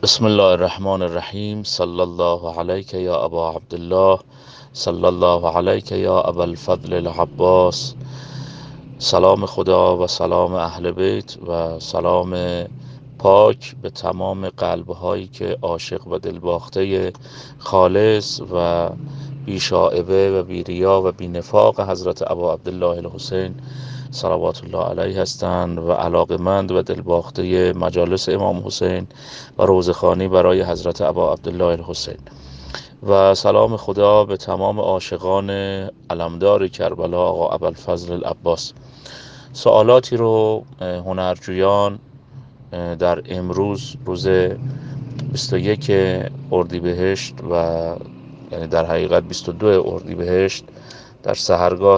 بسم الله الرحمن الرحیم. صلی الله علیک یا ابا عبدالله، صلی الله علیک یا ابا الفضل العباس. سلام خدا و سلام اهل بیت و سلام پاک به تمام قلب‌هایی که عاشق و دلباخته خالص و بی شائبه و بی ریا و بی نفاق حضرت ابا عبدالله الحسین صلوات الله علیه هستند و علاقمند و دلباخته مجالس امام حسین و روزخوانی برای حضرت ابا عبدالله الحسین. و سلام خدا به تمام عاشقان علمدار کربلا آقا ابوالفضل العباس. سوالاتی رو هنرجویان در امروز روز 21 اردیبهشت و یعنی در حقیقت 22 اردیبهشت در سحرگاه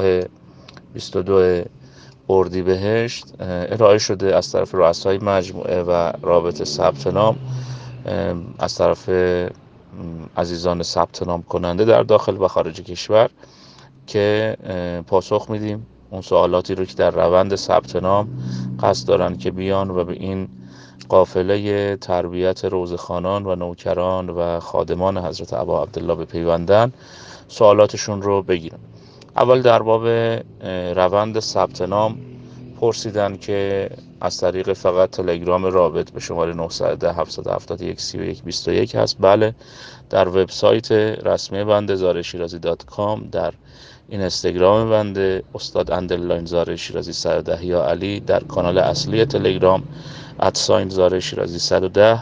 22 اردیبهشت ارائه شده از طرف رؤسای مجموعه و رابطه ثبت نام، از طرف عزیزان ثبت نام کننده در داخل و خارج کشور، که پاسخ میدیم اون سوالاتی رو که در روند ثبت نام قصد دارن که بیان و به این قافله تربیت روزخوانان و نوکران و خادمان حضرت ابا عبدالله بپیوندن، سوالاتشون رو بگیرن. اول در باب روند ثبت نام پرسیدن که از طریق فقط تلگرام رابط به شماره 910 771 3121 هست. بله، در وبسایت رسمی بنده zareshirazi.com، در این اینستاگرام بنده استاد اندرلاین زاره شیرازی 110 یا علی، در کانال اصلی تلگرام ادساین زاره شیرازی 110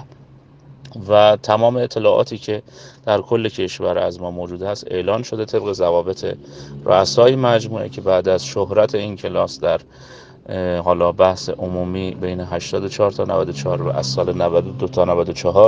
و تمام اطلاعاتی که در کل کشور از ما موجود است اعلان شده طبق ضوابط رؤسای مجموعه که بعد از شهرت این کلاس در حالا بحث عمومی بین 84 تا 94 و از سال 92 تا 94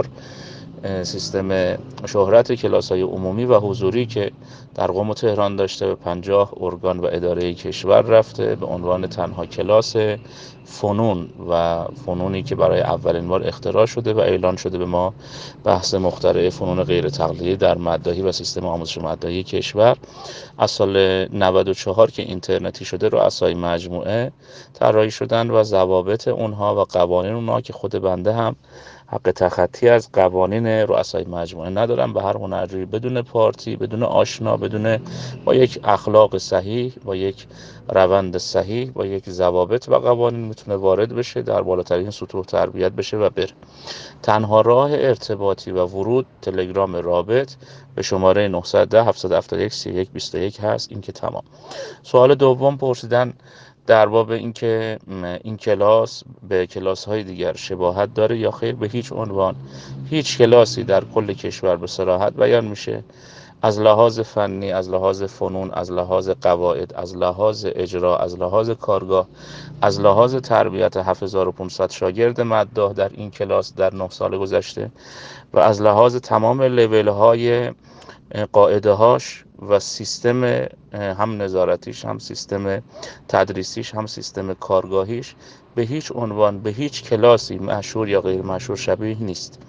سیستم شهرت کلاس های عمومی و حضوری که در قم و تهران داشته به 50 ارگان و اداره کشور رفته به عنوان تنها کلاس فنون و فنونی که برای اولین بار اختراع شده و اعلان شده به ما بحث مخترع فنون غیر تقلیدی در مداهی و سیستم آموزش مداهی کشور از سال 94 که اینترنتی شده رؤسای مجموعه طراحی شدن و ضوابط اونها و قوانین اونها که خود بنده هم حق تخطی از قوانین رؤسای مجموعه ندارم. به هر هنرجویی بدون پارتی، بدون آشنا، بدون با یک اخلاق صحیح، با یک روند صحیح، با یک ضوابط و قوانین میتونه وارد بشه، در بالاترین سطوح تربیت بشه و بره. تنها راه ارتباطی و ورود تلگرام رابط به شماره 910 771 3121 هست. این که تمام. سوال دوم پرسیدن در باب اینکه این کلاس به کلاس های دیگر شباهت داره یا خیر. به هیچ عنوان هیچ کلاسی در کل کشور به صراحت بیان میشه از لحاظ فنی، از لحاظ فنون، از لحاظ قواعد، از لحاظ اجرا، از لحاظ کارگاه، از لحاظ تربیت 7500 شاگرد مداح در این کلاس در 9 سال گذشته و از لحاظ تمام لیول های قاعده هاش و سیستم هم نظارتیش، هم سیستم تدریسیش، هم سیستم کارگاهیش به هیچ عنوان به هیچ کلاسی مشهور یا غیر مشهور شبیه نیست.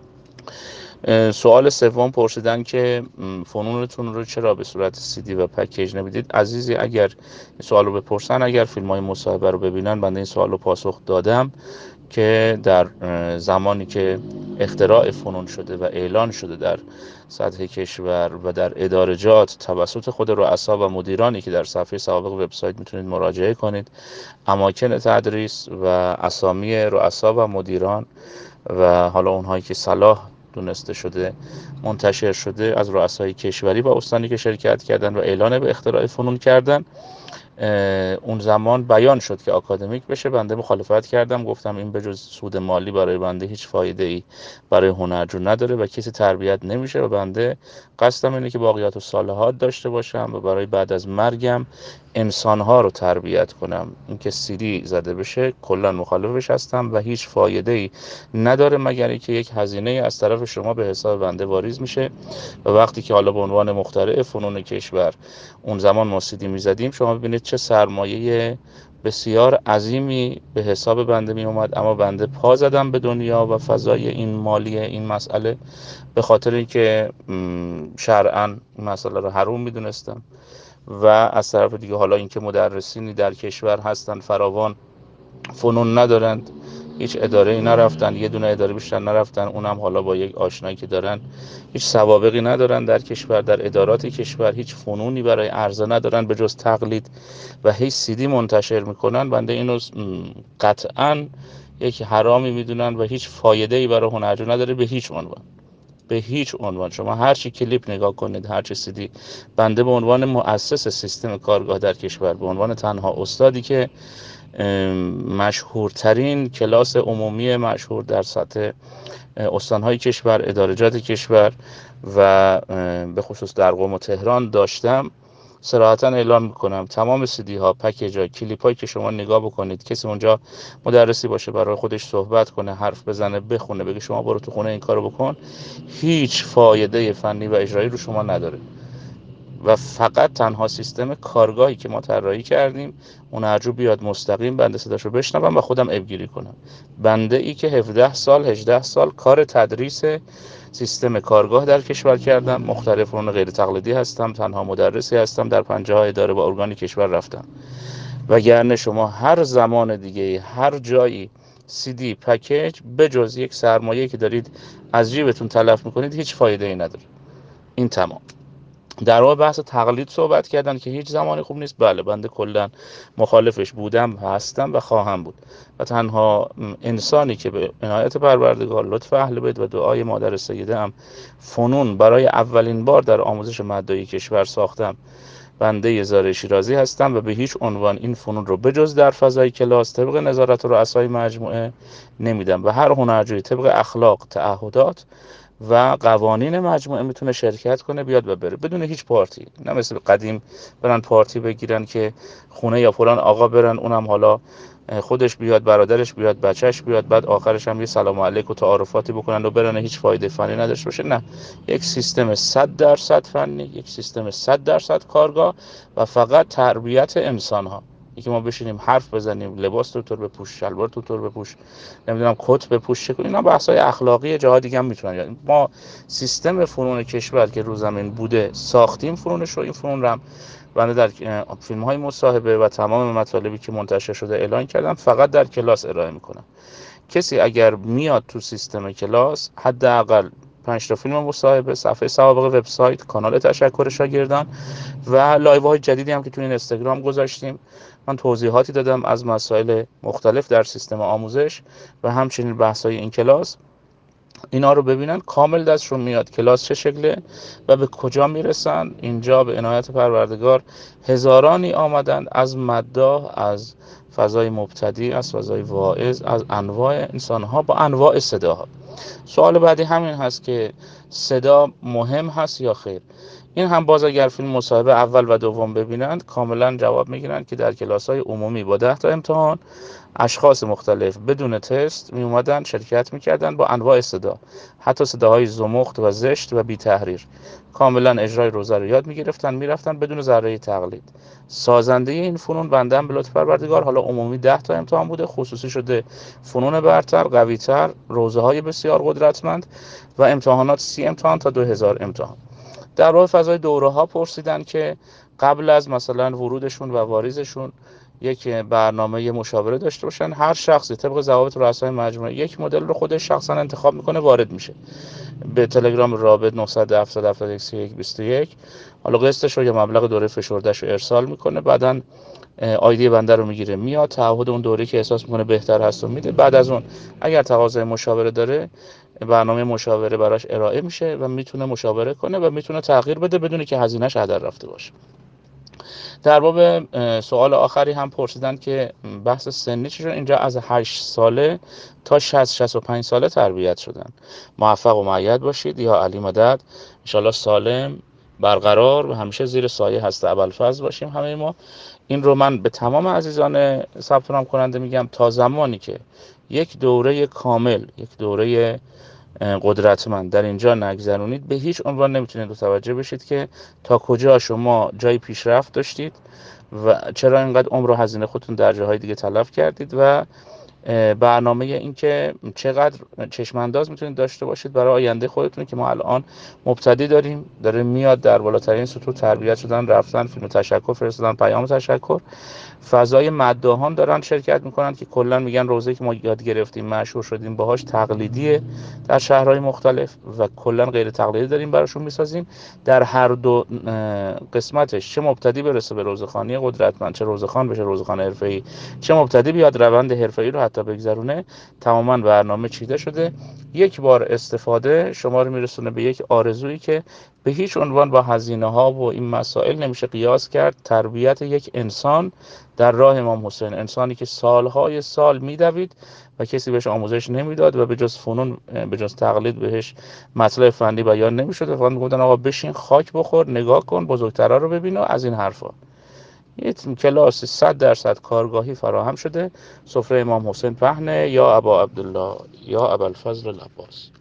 سوال سوم پرسیدن که فنونتون رو چرا به صورت CD و پکیج نمیدید. عزیزی اگر سوال رو بپرسن، اگر فیلم های مصاحبه رو ببینن، بنده این سوال رو پاسخ دادم که در زمانی که اختراع فنون شده و اعلان شده در سطح کشور و در ادارجات توسط خود رؤسا و مدیرانی که در صفحه سابق وبسایت میتونید مراجعه کنید، اماکن تدریس و اسامی رؤسا و مدیران و حالا اونهایی که صلاح دونسته شده منتشر شده از رؤسای کشوری و استانی که شرکت کردن و اعلان به اختراع فنون کردن، اون زمان بیان شد که آکادمیک بشه. بنده مخالفت کردم، گفتم این به جز سود مالی برای بنده هیچ فایده ای برای هنرجو نداره و کسی تربیت نمیشه و بنده قصدم اینه که باقیات و صالحات داشته باشم و برای بعد از مرگم انسانها رو تربیت کنم. اینکه CD زده بشه کلا مخالفش هستم و هیچ فایده ای نداره مگر اینکه یک هزینه از طرف شما به حساب بنده واریز میشه و وقتی که حالا به عنوان مخترع فنون کشور اون زمان ما CD میزدیم، شما ببینید چه سرمایه بسیار عظیمی به حساب بنده می اومد، اما بنده پا زدم به دنیا و فضای این مالی این مسئله به خاطر اینکه شرعاً این مسئله رو حرام میدونستم و از طرف دیگه حالا اینکه مدرسینی در کشور هستن فراوان فنون ندارند هیچ اداره‌ای نرفتن، یه دونه اداره بیشتر نرفتن، اونم حالا با یک آشنایی که دارن. هیچ سوابقی ندارن در کشور، در ادارات کشور هیچ فنونی برای عرضه ندارن به جز تقلید و هیچ CD منتشر میکنن. بنده اینو قطعاً یک حرامی میدونن و هیچ فایده‌ای برای هنرجو نداره به هیچ عنوان. به هیچ عنوان شما هر چی کلیپ نگاه کنید، هر چی CD، بنده به عنوان مؤسس سیستم کارگاه در کشور، به عنوان تنها استادی که مشهورترین کلاس عمومی مشهور در سطح استانهای کشور، ادارجات کشور و به خصوص در قم و تهران داشتم، صراحتا اعلام میکنم تمام CD ها، پکیج ها، کلیپ هایی که شما نگاه بکنید، کسی اونجا مدرسی باشه برای خودش صحبت کنه، حرف بزنه، بخونه، بگه شما برو تو خونه این کارو بکن، هیچ فایده فنی و اجرایی رو شما نداره. و فقط تنها سیستم کارگاهی که ما طراحی کردیم، هنرجو بیاد مستقیم بنده صداشو بشنوم و خودم ابگیری کنم. بنده ای که 17 سال 18 سال کار تدریس سیستم کارگاه در کشور کردم، مختلف فنون غیر تقلیدی هستم، تنها مدرسی هستم، در 50 اداره با ارگان کشور رفتم. وگرنه شما هر زمان دیگه هر جایی CD پکیج بجز یک سرمایه که دارید از جیبتون تلف میکنید هیچ فایده ای نداره. این تمام. در واقع بحث تقلید صحبت کردن که هیچ زمانی خوب نیست. بله بنده کلا مخالفش بودم، هستم و خواهم بود و تنها انسانی که به عنایت پروردگار، لطف اهل بیت و دعای مادر سیده ام فنون برای اولین بار در آموزش مدعی کشور ساختم، بنده زاره شیرازی هستم و به هیچ عنوان این فنون رو بجز در فضای کلاس طبق نظارت و رؤسای مجموعه نمیدم و هر هنرجویی طبق اخلاق، تعهدات و قوانین مجموعه میتونه شرکت کنه، بیاد و بره بدون هیچ پارتی. نه مثل قدیم برن پارتی بگیرن که خونه یا فلان آقا برن، اونم حالا خودش بیاد، برادرش بیاد، بچهش بیاد، بعد آخرش هم یه سلام علیک و تعارفاتی بکنن و برن، هیچ فایده فنی نداشته باشه. نه، یک سیستم 100% فنی، یک سیستم 100% کارگاه و فقط تربیت انسان ها. یکی ما بشینیم حرف بزنیم، لباس تو بپوش، شلوار تو بپوش، نمیدونم کت بپوش، چه کنی، اینا بحث‌های اخلاقی جاها دیگه هم میتونن. ما سیستم فنون کشور که رو زمین بوده ساختیم فنونش رو. این فنون رو هم بنده در فیلم‌های مصاحبه و تمام مطالبی که منتشر شده اعلان کردم، فقط در کلاس ارائه میکنم. کسی اگر میاد تو سیستم کلاس، حداقل 5 تا فیلم مصاحبه، صفحه سوابق وبسایت، کانال تشکر شاگردان و لایوهای جدیدی هم که تو این اینستاگرام گذاشتیم، من توضیحاتی دادم از مسائل مختلف در سیستم آموزش و همچنین بحث‌های این کلاس. اینا رو ببینن کامل دستشون میاد کلاس چه شکله و به کجا میرسن. اینجا به عنایت پروردگار هزارانی آمدن، از مداح، از فضای مبتدی، از فضای واعظ، از انواع انسانها با انواع صداها. سوال بعدی همین هست که صدا مهم هست یا خیر. این هم باز اگر فیلم مصاحبه اول و دوم ببینند کاملا جواب میگیرند که در کلاس‌های عمومی با 10 تا امتحان اشخاص مختلف بدون تست می اومدن شرکت میکردن با انواع صدا، حتی صداهای زمخت و زشت و بی تحریر. کاملا اجرای روزه رو یاد میگرفتن، میرفتن بدون ذره تقلید. سازنده این فنون بنده ام به لطف پروردگار. حالا عمومی 10 تا امتحان بوده، خصوصی شده فنون برتر، قوی‌تر، روزه های بسیار قدرتمند و امتحانات 30 امتحان تا 2000 امتحان. در راه فضای دوره ها پرسیدن که قبل از مثلا ورودشون و واریزشون یک برنامه مشاوره داشته باشن. هر شخصی طبق ضوابط رؤسای مجموعه یک مدل رو خودش شخصا انتخاب میکنه، وارد میشه. به تلگرام رابط 970 حالا قسطش رو یا مبلغ دوره فشردهش رو ارسال میکنه، بعدن آیدی بنده رو میگیره، میاد تعهد اون دوره که احساس میکنه بهتر هست و میده. بعد از اون اگر تقاضای مشاوره داره، برنامه مشاوره براش ارائه میشه و میتونه مشاوره کنه و میتونه تغییر بده بدون که هزینه‌اش هدر رفته باشه. در باب سوال آخری هم پرسیدن که بحث سنی چی شد. اینجا از 8 ساله تا 60-65 ساله تربیت شدن. موفق و مؤید باشید. یا علی مدد. انشالله سالم، برقرار و همیشه زیر سایه هست ابوالفضل باشیم همه ما. این رو من به تمام عزیزان ثبت نام کننده میگم، تا زمانی که یک دوره کامل، یک دوره قدرتمند در اینجا نگذرونید، به هیچ عنوان نمیتونید متوجه بشید که تا کجا شما جای پیشرفت داشتید و چرا اینقدر عمر و هزینه خودتون در جاهای دیگه تلف کردید و برنامه این که چقدر چشم انداز میتونید داشته باشید برای آینده خودتون که ما الان مبتدی داره میاد در بالاترین سطوح تربیت شدن، رفتن، فیلم تشکر فرستادن، پیام تشکر فضای مداحان دارن شرکت میکنن که کلا میگن روزه که ما یاد گرفتیم مشهور شدیم باهاش تقلیدیه در شهرهای مختلف و کلا غیر تقلیدی داریم براشون میسازیم. در هر دو قسمتش، چه مبتدی برسه به روزخوانی قدرتمند، چه روزخوان بشه روزخوان حرفه‌ای، چه مبتدی بیاد روند حرفه‌ای رو حتی بگذرونه، تماما برنامه چیده شده. یک بار استفاده شما رو میرسونه به یک آرزویی که به هیچ عنوان با هزینه ها و این مسائل نمیشه قیاس کرد. تربیت یک انسان در راه امام حسین، انسانی که سالهای سال میدوید و کسی بهش آموزش نمیداد و به جز فنون، به جز تقلید بهش مطلب فنی بیان نمیشد. فقط میگفتن آقا بشین خاک بخور، نگاه کن، بزرگترا رو ببین و از این حرفا. یه کلاس 100% کارگاهی فراهم شده. سفره امام حسین پهنه. یا ابا عبدالله یا ابوالفضل العباس.